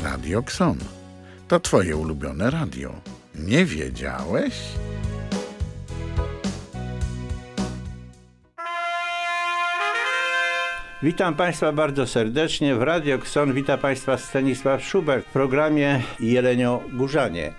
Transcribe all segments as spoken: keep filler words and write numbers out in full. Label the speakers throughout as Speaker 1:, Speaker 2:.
Speaker 1: Radio Xon. To twoje ulubione radio. Nie wiedziałeś?
Speaker 2: Witam Państwa bardzo serdecznie w Radio Xon. Witam Państwa Stanisław Szubert w programie Jeleniogórzanie.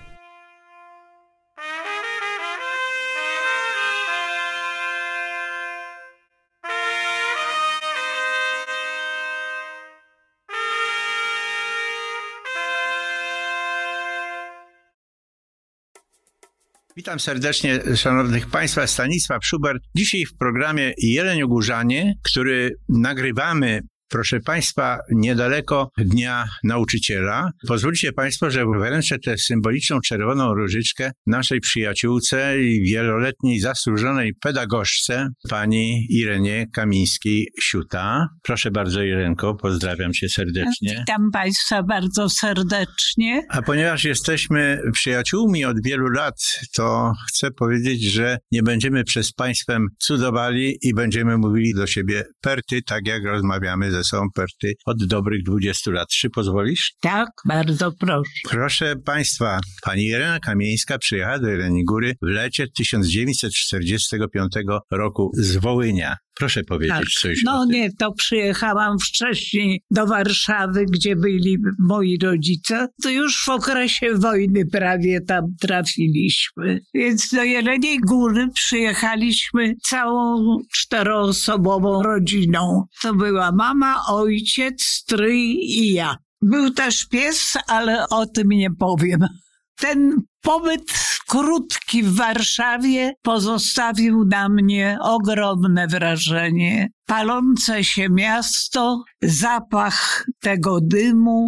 Speaker 2: Witam serdecznie szanownych Państwa, Stanisław Szubert. Dzisiaj w programie Jeleniogórzanie, który nagrywamy, proszę Państwa, niedaleko Dnia Nauczyciela. Pozwólcie Państwo, że wręczę tę symboliczną czerwoną różyczkę naszej przyjaciółce i wieloletniej zasłużonej pedagogzce, pani Irenie Kamińskiej-Siuta. Proszę bardzo, Irenko, pozdrawiam Cię serdecznie.
Speaker 3: Witam Państwa bardzo serdecznie.
Speaker 2: A ponieważ jesteśmy przyjaciółmi od wielu lat, to chcę powiedzieć, że nie będziemy przez Państwem cudowali i będziemy mówili do siebie perty, tak jak rozmawiamy ze sobą perty od dobrych dwudziestu lat. Czy pozwolisz?
Speaker 3: Tak, bardzo proszę.
Speaker 2: Proszę Państwa, pani Irena Kamieńska przyjechała do Jeleniej Góry w lecie tysiąc dziewięćset czterdziestego piątego roku z Wołynia. Proszę powiedzieć
Speaker 3: tak.
Speaker 2: coś
Speaker 3: No
Speaker 2: o tym.
Speaker 3: nie, to przyjechałam wcześniej do Warszawy, gdzie byli moi rodzice. To już w okresie wojny prawie tam trafiliśmy. Więc do Jeleniej Góry przyjechaliśmy całą czteroosobową rodziną. To była mama, ojciec, stryj i ja. Był też pies, ale o tym nie powiem. Ten pobyt krótki w Warszawie pozostawił na mnie ogromne wrażenie. Palące się miasto, zapach tego dymu,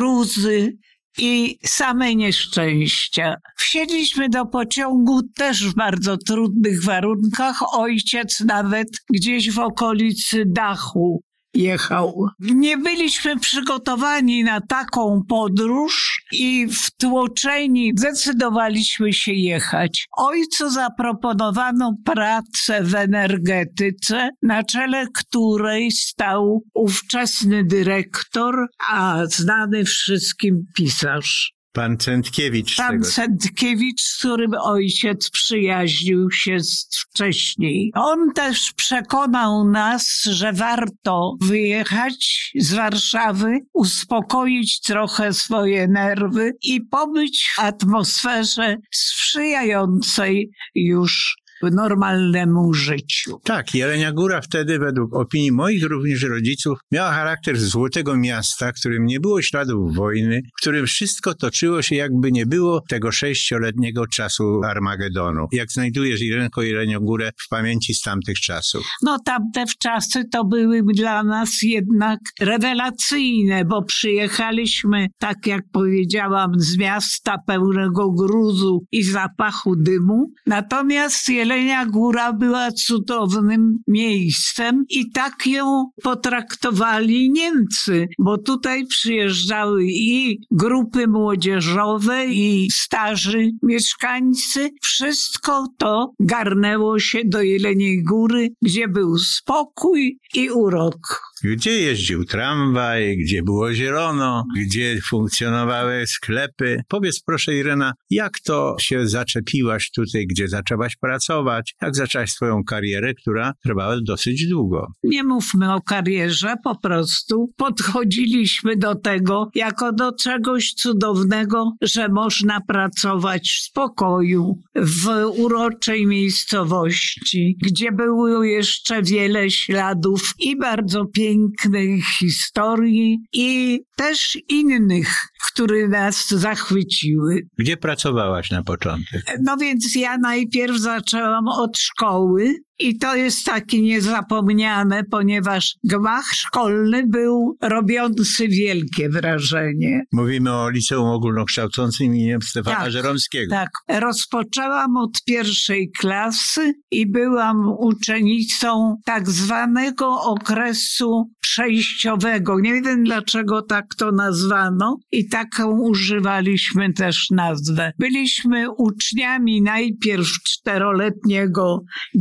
Speaker 3: gruzy i same nieszczęścia. Wsiedliśmy do pociągu też w bardzo trudnych warunkach. Ojciec nawet gdzieś w okolicy dachu jechał. Nie byliśmy przygotowani na taką podróż i wtłoczeni zdecydowaliśmy się jechać. Ojcu zaproponowano pracę w energetyce, na czele której stał ówczesny dyrektor, a znany wszystkim pisarz.
Speaker 2: Pan Centkiewicz.
Speaker 3: Pan
Speaker 2: tego.
Speaker 3: Centkiewicz, z którym ojciec przyjaźnił się z wcześniej. On też przekonał nas, że warto wyjechać z Warszawy, uspokoić trochę swoje nerwy i pobyć w atmosferze sprzyjającej już normalnemu życiu.
Speaker 2: Tak, Jelenia Góra wtedy według opinii moich również rodziców miała charakter złotego miasta, w którym nie było śladów wojny, w którym wszystko toczyło się jakby nie było tego sześcioletniego czasu Armagedonu. Jak znajdujesz, Irenko, Jelenią Górę w pamięci z tamtych czasów?
Speaker 3: No tamte czasy to były dla nas jednak rewelacyjne, bo przyjechaliśmy, tak jak powiedziałam, z miasta pełnego gruzu i zapachu dymu. Natomiast Jelenia Góra była cudownym miejscem i tak ją potraktowali Niemcy, bo tutaj przyjeżdżały i grupy młodzieżowe, i starzy mieszkańcy. Wszystko to garnęło się do Jeleniej Góry, gdzie był spokój i urok.
Speaker 2: Gdzie jeździł tramwaj, gdzie było zielono, gdzie funkcjonowały sklepy. Powiedz proszę, Irena, jak to się zaczepiłaś tutaj, gdzie zaczęłaś pracować? Jak zaczęłaś swoją karierę, która trwała dosyć długo?
Speaker 3: Nie mówmy o karierze, po prostu podchodziliśmy do tego jako do czegoś cudownego, że można pracować w spokoju, w uroczej miejscowości, gdzie było jeszcze wiele śladów i bardzo pięknych pięknej historii i też innych, które nas zachwyciły.
Speaker 2: Gdzie pracowałaś na początek?
Speaker 3: No więc ja najpierw zaczęłam od szkoły i to jest takie niezapomniane, ponieważ gmach szkolny był robiący wielkie wrażenie.
Speaker 2: Mówimy o Liceum Ogólnokształcącym imieniem Stefana
Speaker 3: tak,
Speaker 2: Żeromskiego.
Speaker 3: Tak. Rozpoczęłam od pierwszej klasy i byłam uczennicą tak zwanego okresu przejściowego. Nie wiem, dlaczego tak to nazwano i taką używaliśmy też nazwę. Byliśmy uczniami najpierw czteroletniego gimnazjum,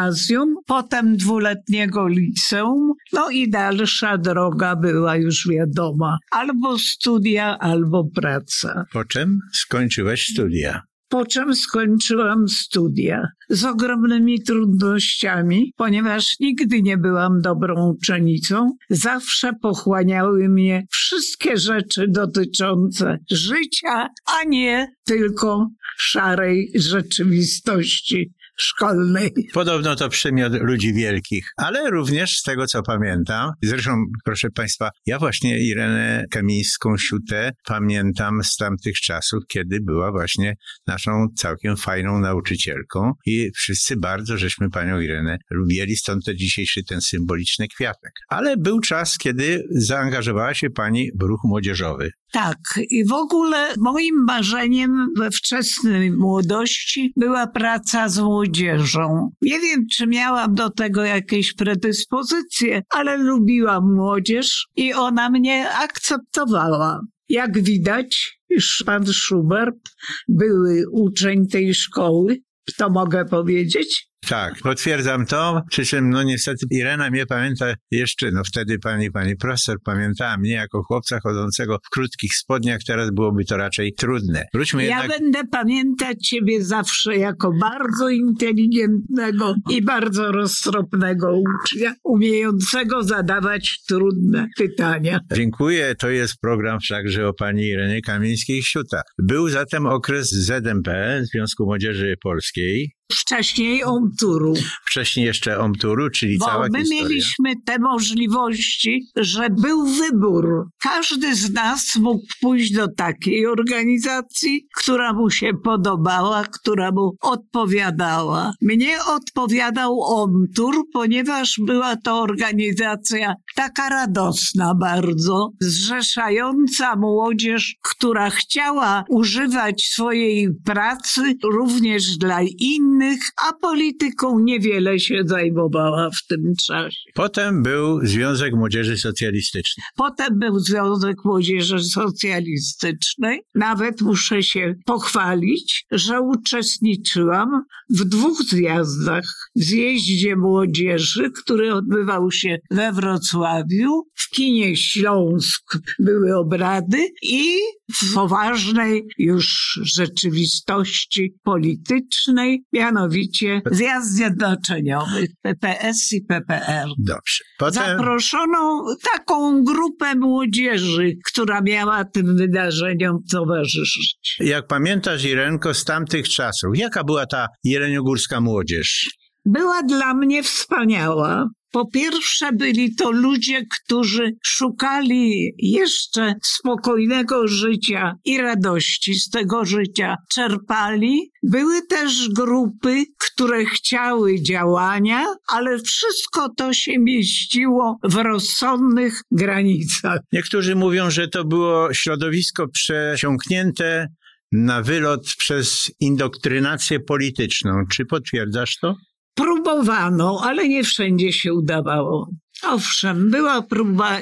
Speaker 3: gimnazjum, potem dwuletniego liceum, no i dalsza droga była już wiadoma. Albo studia, albo praca.
Speaker 2: Po czym skończyłeś studia?
Speaker 3: Po czym skończyłam studia z ogromnymi trudnościami, ponieważ nigdy nie byłam dobrą uczennicą. Zawsze pochłaniały mnie wszystkie rzeczy dotyczące życia, a nie tylko szarej rzeczywistości szkolnej.
Speaker 2: Podobno to przymiot ludzi wielkich, ale również z tego, co pamiętam. Zresztą, proszę Państwa, ja właśnie Irenę Kamińską-Siutę pamiętam z tamtych czasów, kiedy była właśnie naszą całkiem fajną nauczycielką i wszyscy bardzo żeśmy panią Irenę lubili, stąd to dzisiejszy ten symboliczny kwiatek. Ale był czas, kiedy zaangażowała się pani w ruch młodzieżowy.
Speaker 3: Tak, i w ogóle moim marzeniem we wczesnej młodości była praca z młodzieżą. Nie wiem, czy miałam do tego jakieś predyspozycje, ale lubiłam młodzież i ona mnie akceptowała. Jak widać, już pan Schubert, były uczeń tej szkoły, to mogę powiedzieć.
Speaker 2: Tak, potwierdzam to, przy czym no niestety Irena mnie pamięta jeszcze, no wtedy pani, pani profesor pamiętała mnie jako chłopca chodzącego w krótkich spodniach, teraz byłoby to raczej trudne. Wróćmy
Speaker 3: ja
Speaker 2: jednak...
Speaker 3: będę pamiętać ciebie zawsze jako bardzo inteligentnego i bardzo roztropnego ucznia, umiejącego zadawać trudne pytania.
Speaker 2: Dziękuję, to jest program wszakże o pani Irenie Kamińskiej-Siuta. Był zatem okres Z M P, Związku Młodzieży Polskiej.
Speaker 3: Wcześniej OMTUR-u.
Speaker 2: Wcześniej jeszcze OMTUR-u, czyli
Speaker 3: Bo
Speaker 2: cała
Speaker 3: my
Speaker 2: historia.
Speaker 3: mieliśmy te możliwości, że był wybór. Każdy z nas mógł pójść do takiej organizacji, która mu się podobała, która mu odpowiadała. Mnie odpowiadał OMTUR, ponieważ była to organizacja taka radosna bardzo, zrzeszająca młodzież, która chciała używać swojej pracy również dla innych, a polityką niewiele się zajmowała w tym czasie.
Speaker 2: Potem był Związek Młodzieży Socjalistycznej.
Speaker 3: Potem był Związek Młodzieży Socjalistycznej. Nawet muszę się pochwalić, że uczestniczyłam w dwóch zjazdach. W zjeździe młodzieży, który odbywał się we Wrocławiu, w kinie Śląsk były obrady i w poważnej już rzeczywistości politycznej, mianowicie zjazd zjednoczeniowy P P S i P P R.
Speaker 2: Dobrze. Potem...
Speaker 3: Zaproszono taką grupę młodzieży, która miała tym wydarzeniom towarzyszyć.
Speaker 2: Jak pamiętasz, Irenko, z tamtych czasów, jaka była ta jeleniogórska młodzież?
Speaker 3: Była dla mnie wspaniała. Po pierwsze byli to ludzie, którzy szukali jeszcze spokojnego życia i radości z tego życia czerpali. Były też grupy, które chciały działania, ale wszystko to się mieściło w rozsądnych granicach.
Speaker 2: Niektórzy mówią, że to było środowisko przesiąknięte na wylot przez indoktrynację polityczną. Czy potwierdzasz to?
Speaker 3: Próbowano, ale nie wszędzie się udawało. Owszem, była próba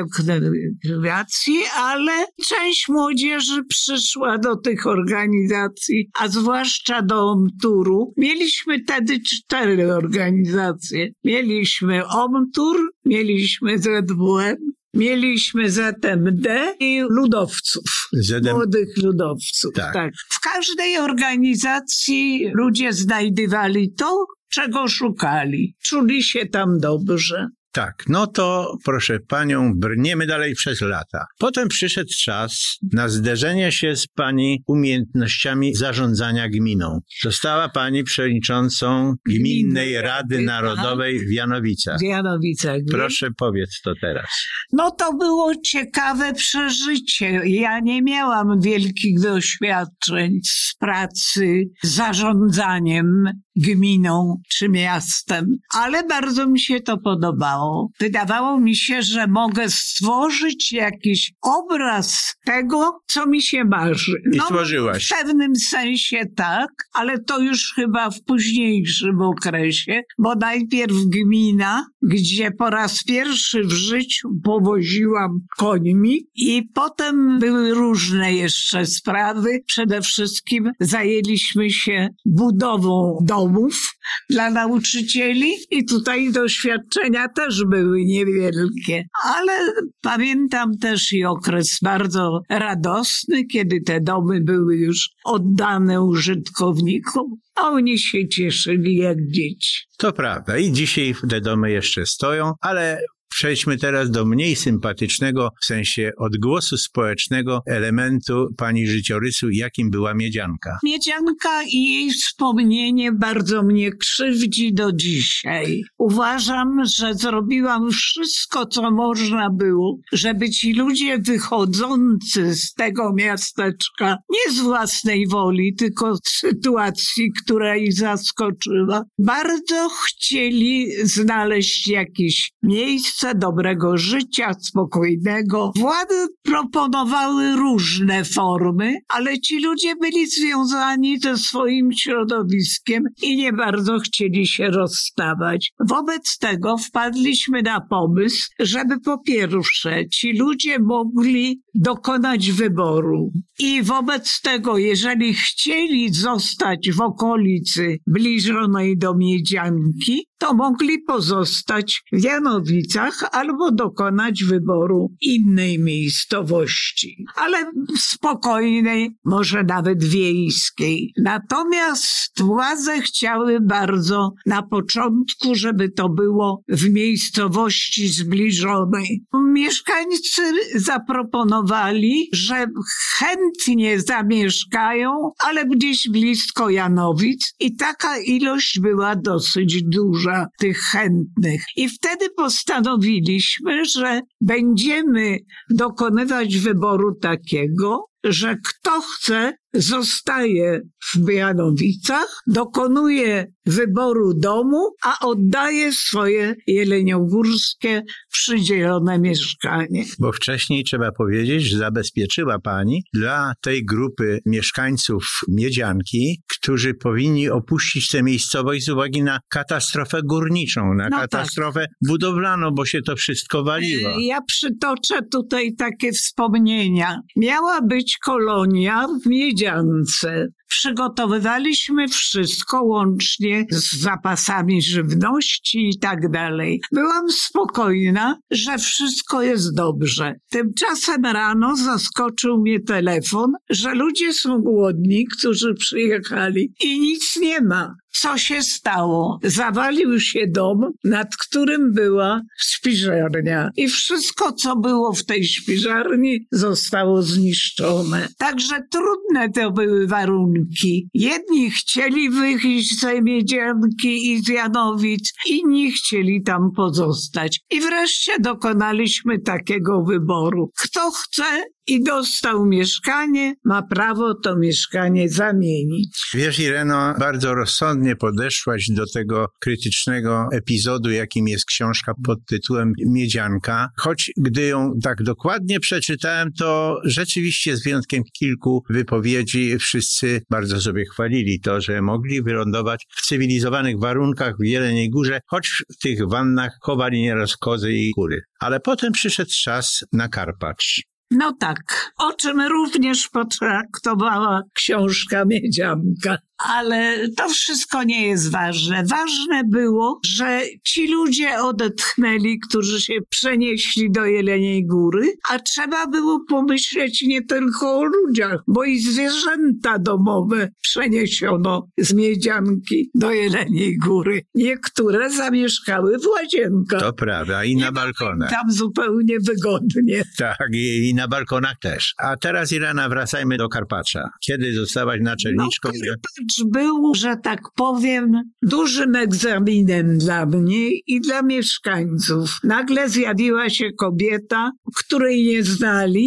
Speaker 3: indoktrynacji, ale część młodzieży przyszła do tych organizacji, a zwłaszcza do OMTUR-u. Mieliśmy wtedy cztery organizacje. Mieliśmy OMTUR, mieliśmy Z W M, mieliśmy Z M D i ludowców,
Speaker 2: Z M...
Speaker 3: młodych ludowców.
Speaker 2: Tak.
Speaker 3: Tak. W każdej organizacji ludzie znajdywali to, czego szukali. Czuli się tam dobrze.
Speaker 2: Tak, no to proszę panią, brniemy dalej przez lata. Potem przyszedł czas na zderzenie się z pani umiejętnościami zarządzania gminą. Została pani przewodniczącą Gminnej Rady Narodowej w Janowicach.
Speaker 3: W Janowicach.
Speaker 2: Proszę powiedz to teraz.
Speaker 3: No to było ciekawe przeżycie. Ja nie miałam wielkich doświadczeń z pracy, zarządzaniem gminą czy miastem, ale bardzo mi się to podobało. podobało. Wydawało mi się, że mogę stworzyć jakiś obraz tego, co mi się marzy.
Speaker 2: I
Speaker 3: No,
Speaker 2: stworzyłaś.
Speaker 3: w pewnym sensie tak, ale to już chyba w późniejszym okresie, bo najpierw gmina, gdzie po raz pierwszy w życiu powoziłam końmi i potem były różne jeszcze sprawy. Przede wszystkim zajęliśmy się budową domów dla nauczycieli i tutaj doświadczenia też były niewielkie. Ale pamiętam też i okres bardzo radosny, kiedy te domy były już oddane użytkownikom, a oni się cieszyli jak dzieci.
Speaker 2: To prawda. I dzisiaj te domy jeszcze stoją, ale przejdźmy teraz do mniej sympatycznego, w sensie odgłosu społecznego elementu pani życiorysu, jakim była Miedzianka.
Speaker 3: Miedzianka i jej wspomnienie bardzo mnie krzywdzi do dzisiaj. Uważam, że zrobiłam wszystko, co można było, żeby ci ludzie wychodzący z tego miasteczka, nie z własnej woli, tylko z sytuacji, która ich zaskoczyła, bardzo chcieli znaleźć jakieś miejsce dobrego życia, spokojnego. Władze proponowały różne formy, ale ci ludzie byli związani ze swoim środowiskiem i nie bardzo chcieli się rozstawać. Wobec tego wpadliśmy na pomysł, żeby po pierwsze ci ludzie mogli dokonać wyboru i wobec tego, jeżeli chcieli zostać w okolicy zbliżonej do Miedzianki, to mogli pozostać w Janowicach albo dokonać wyboru innej miejscowości, ale spokojnej, może nawet wiejskiej. Natomiast władze chciały bardzo na początku, żeby to było w miejscowości zbliżonej. Mieszkańcy zaproponowali, że chętnie zamieszkają, ale gdzieś blisko Janowic i taka ilość była dosyć duża tych chętnych. I wtedy postanowiliśmy, że będziemy dokonywać wyboru takiego, że kto chce, zostaje w Janowicach, dokonuje wyboru domu, a oddaje swoje jeleniogórskie przydzielone mieszkanie.
Speaker 2: Bo wcześniej trzeba powiedzieć, że zabezpieczyła pani dla tej grupy mieszkańców Miedzianki, którzy powinni opuścić tę miejscowość z uwagi na katastrofę górniczą, na
Speaker 3: no
Speaker 2: katastrofę
Speaker 3: tak.
Speaker 2: budowlaną, bo się to wszystko waliło.
Speaker 3: Ja przytoczę tutaj takie wspomnienia. Miała być kolonia w Miedziance. Przygotowywaliśmy wszystko łącznie z zapasami żywności i tak dalej. Byłam spokojna, że wszystko jest dobrze. Tymczasem rano zaskoczył mnie telefon, że ludzie są głodni, którzy przyjechali i nic nie ma. Co się stało? Zawalił się dom, nad którym była śpiżarnia. I wszystko, co było w tej śpiżarni, zostało zniszczone. Także trudne to były warunki. Jedni chcieli wyjść z Miedzianki i z Janowic, inni chcieli tam pozostać. I wreszcie dokonaliśmy takiego wyboru. Kto chce i dostał mieszkanie, ma prawo to mieszkanie zamienić.
Speaker 2: Wiesz, Ireno, bardzo rozsądnie podeszłaś do tego krytycznego epizodu, jakim jest książka pod tytułem Miedzianka. Choć gdy ją tak dokładnie przeczytałem, to rzeczywiście z wyjątkiem kilku wypowiedzi wszyscy bardzo sobie chwalili to, że mogli wylądować w cywilizowanych warunkach w Jeleniej Górze, choć w tych wannach chowali nieraz kozy i kury. Ale potem przyszedł czas na Karpacz.
Speaker 3: No tak, o czym również potraktowała książka Miedzianka. Ale to wszystko nie jest ważne. Ważne było, że ci ludzie odetchnęli, którzy się przenieśli do Jeleniej Góry, a trzeba było pomyśleć nie tylko o ludziach, bo i zwierzęta domowe przeniesiono z Miedzianki do Jeleniej Góry. Niektóre zamieszkały w łazienkach.
Speaker 2: To prawda, i na balkonach.
Speaker 3: Tam zupełnie wygodnie.
Speaker 2: Tak, i, i na balkonach też. A teraz, Irena, wracajmy do Karpacza. Kiedy zostałaś naczelniczką?
Speaker 3: No, Karpacz był, że tak powiem, dużym egzaminem dla mnie i dla mieszkańców. Nagle zjawiła się kobieta, której nie znali,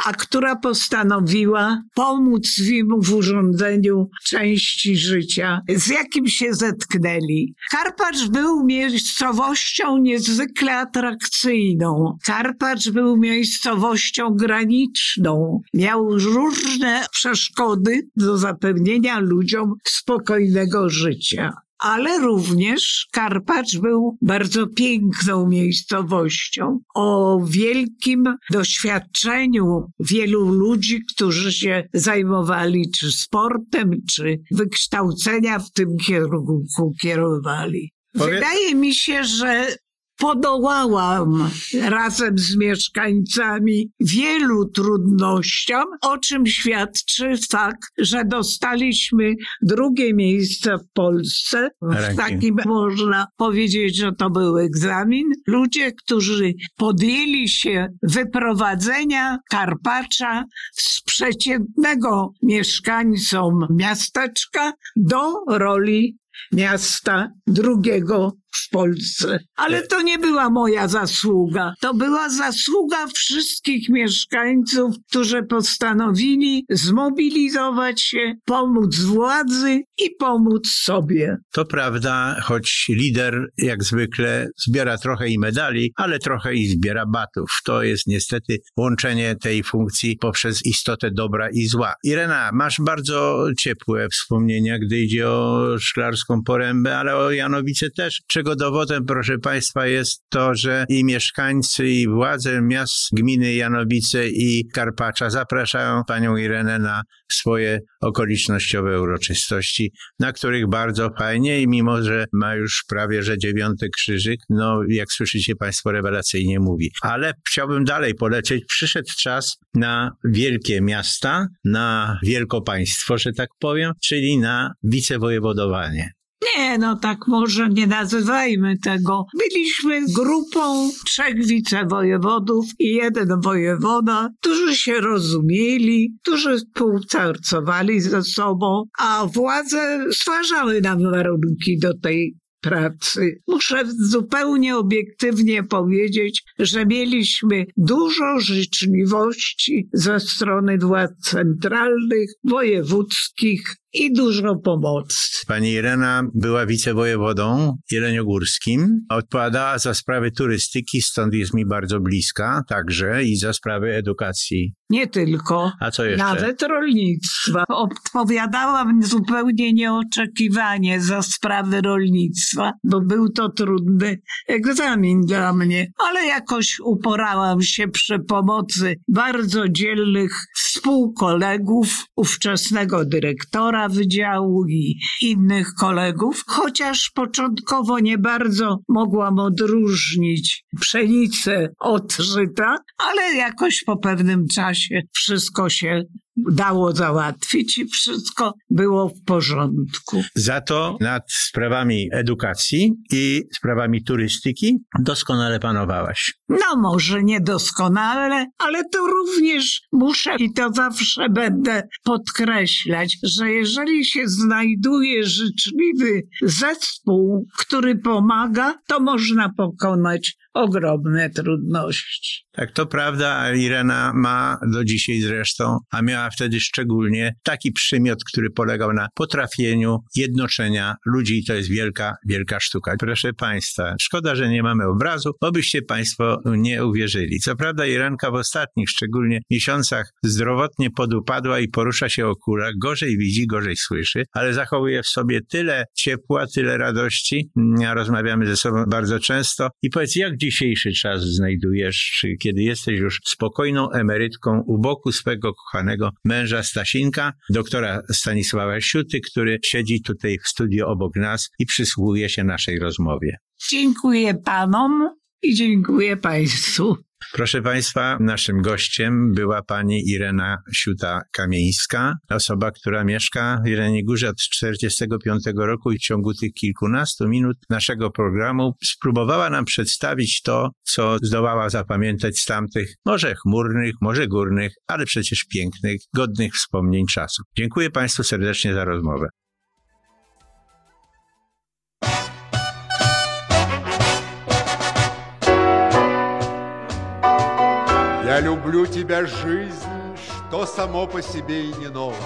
Speaker 3: a która postanowiła pomóc im w urządzeniu części życia, z jakim się zetknęli. Karpacz był miejscowością niezwykle atrakcyjną. Karpacz był miejscowością graniczną. Miał różne przeszkody do zapewnienia ludziom spokojnego życia. Ale również Karpacz był bardzo piękną miejscowością, o wielkim doświadczeniu wielu ludzi, którzy się zajmowali czy sportem, czy wykształcenia w tym kierunku kierowali.
Speaker 2: Powie...
Speaker 3: Wydaje mi się, że podołałam razem z mieszkańcami wielu trudnościom, o czym świadczy fakt, że dostaliśmy drugie miejsce w Polsce. W takim można powiedzieć, że to był egzamin. Ludzie, którzy podjęli się wyprowadzenia Karpacza z przeciętnego mieszkańcom miasteczka do roli miasta drugiego w Polsce. Ale to nie była moja zasługa. To była zasługa wszystkich mieszkańców, którzy postanowili zmobilizować się, pomóc władzy i pomóc sobie.
Speaker 2: To prawda, choć lider jak zwykle zbiera trochę i medali, ale trochę i zbiera batów. To jest niestety łączenie tej funkcji poprzez istotę dobra i zła. Irena, masz bardzo ciepłe wspomnienia, gdy idzie o Szklarską Porębę, ale o Janowice też. Czego dowodem, proszę Państwa, jest to, że i mieszkańcy, i władze miast gminy Janowice i Karpacza zapraszają panią Irenę na swoje okolicznościowe uroczystości, na których bardzo fajnie i mimo, że ma już prawie, że dziewiąty krzyżyk, no jak słyszycie Państwo, rewelacyjnie mówi. Ale chciałbym dalej polecieć. Przyszedł czas na wielkie miasta, na wielkopaństwo, że tak powiem, czyli na wicewojewodowanie.
Speaker 3: Nie, no tak może nie nazywajmy tego. Byliśmy grupą trzech wicewojewodów i jeden wojewoda, którzy się rozumieli, którzy współpracowali ze sobą, a władze stwarzały nam warunki do tej pracy. Muszę zupełnie obiektywnie powiedzieć, że mieliśmy dużo życzliwości ze strony władz centralnych, wojewódzkich i dużo pomocy.
Speaker 2: Pani Irena była wicewojewodą jeleniogórskim, odpowiadała za sprawy turystyki, stąd jest mi bardzo bliska, także i za sprawy edukacji.
Speaker 3: Nie tylko,
Speaker 2: a co jeszcze?
Speaker 3: Nawet rolnictwa. Odpowiadałam zupełnie nieoczekiwanie za sprawy rolnictwa, bo był to trudny egzamin dla mnie, ale jakoś uporałam się przy pomocy bardzo dzielnych współkolegów, ówczesnego dyrektora wydziału i innych kolegów, chociaż początkowo nie bardzo mogłam odróżnić pszenicę od żyta, ale jakoś po pewnym czasie wszystko się dało załatwić i wszystko było w porządku.
Speaker 2: Za to nad sprawami edukacji i sprawami turystyki doskonale panowałaś.
Speaker 3: No może nie doskonale, ale to również muszę i to zawsze będę podkreślać, że jeżeli się znajduje życzliwy zespół, który pomaga, to można pokonać ogromne trudności.
Speaker 2: Tak, to prawda, Irena ma do dzisiaj zresztą, a miała wtedy szczególnie taki przymiot, który polegał na potrafieniu jednoczenia ludzi i to jest wielka, wielka sztuka. Proszę Państwa, szkoda, że nie mamy obrazu, bo byście Państwo nie uwierzyli. Co prawda Irenka w ostatnich, szczególnie miesiącach zdrowotnie podupadła i porusza się o kulach, gorzej widzi, gorzej słyszy, ale zachowuje w sobie tyle ciepła, tyle radości. Rozmawiamy ze sobą bardzo często i powiedz, jak dzisiejszy czas znajdujesz, czy kiedy jesteś już spokojną emerytką u boku swego kochanego męża Stasinka, doktora Stanisława Siuty, który siedzi tutaj w studiu obok nas i przysłuchuje się naszej rozmowie.
Speaker 3: Dziękuję panom i dziękuję państwu.
Speaker 2: Proszę Państwa, naszym gościem była pani Irena Siuta-Kamieńska, osoba, która mieszka w Jeleniej Górze od tysiąc dziewięćset czterdziestego piątego roku i w ciągu tych kilkunastu minut naszego programu spróbowała nam przedstawić to, co zdołała zapamiętać z tamtych, może chmurnych, może górnych, ale przecież pięknych, godnych wspomnień czasów. Dziękuję Państwu serdecznie za rozmowę.
Speaker 4: Я люблю тебя, жизнь, что само по себе и не ново.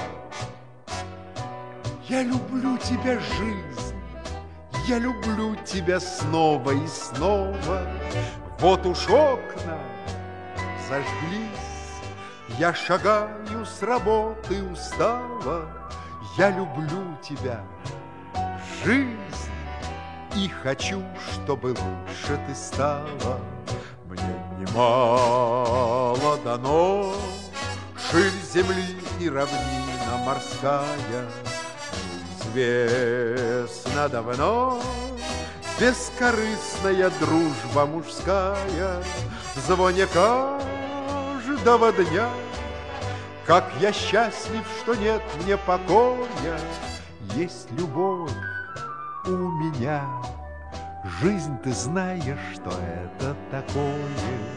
Speaker 4: Я люблю тебя, жизнь, я люблю тебя снова и снова. Вот уж окна зажглись, я шагаю с работы устава. Я люблю тебя, жизнь, и хочу, чтобы лучше ты стала. Мне немало дано, ширь земли и равнина морская. Известно давно бескорыстная дружба мужская. В звоне каждого дня, как я счастлив, что нет мне покоя. Есть любовь у меня, жизнь, ты знаешь, что это такое.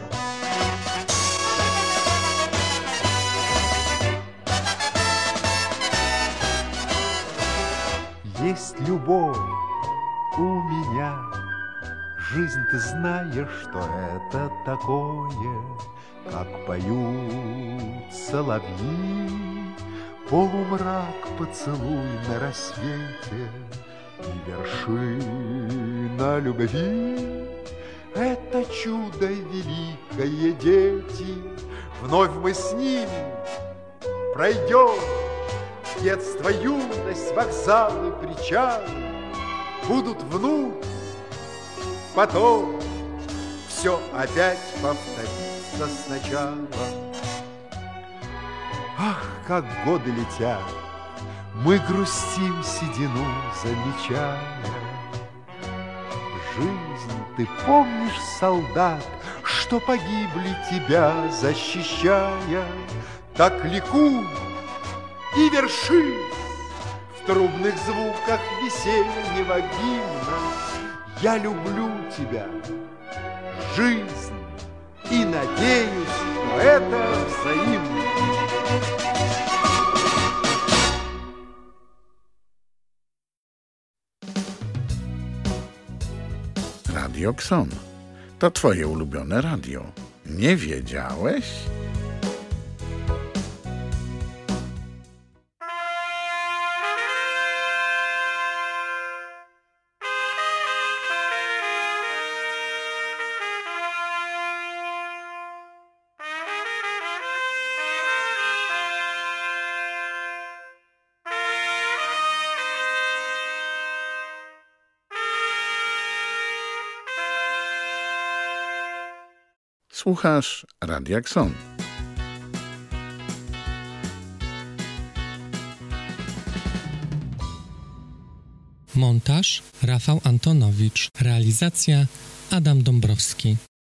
Speaker 4: Есть любовь у меня, жизнь, ты знаешь, что это такое. Как поют соловьи, полумрак поцелуй на рассвете. И вершина любви — это чудо великое, дети. Вновь мы с ними пройдем детство, юность, вокзалы, причалы. Будут вновь, потом все опять повторится сначала. Ах, как годы летят, мы грустим, седину замечая. Жизнь, ты помнишь, солдат, что погибли тебя защищая? Так ликуй и верши в трубных звуках весеннего гимна. Я люблю тебя, жизнь, и надеюсь, что это взаимно.
Speaker 1: Radio Xon. To twoje ulubione radio. Nie wiedziałeś? Słuchasz Radia Xon.
Speaker 5: Montaż Rafał Antonowicz. Realizacja Adam Dąbrowski.